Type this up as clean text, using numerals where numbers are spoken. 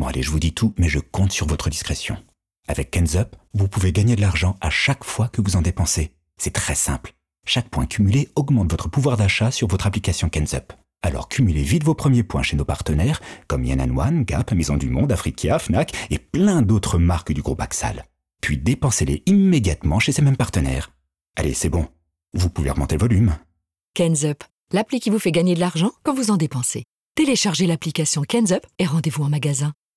allez, je vous dis tout, mais je compte sur votre discrétion. Avec KenZup, vous pouvez gagner de l'argent à chaque fois que vous en dépensez. C'est très simple. Chaque point cumulé augmente votre pouvoir d'achat sur votre application KenZup. Alors cumulez vite vos premiers points chez nos partenaires, comme Yann One, Gap, Maison du Monde, Africa, Fnac et plein d'autres marques du groupe Axal. Puis dépensez-les immédiatement chez ces mêmes partenaires. Allez, c'est bon. Vous pouvez remonter le volume. KenZup, l'appli qui vous fait gagner de l'argent quand vous en dépensez. Téléchargez l'application KenZup et rendez-vous en magasin.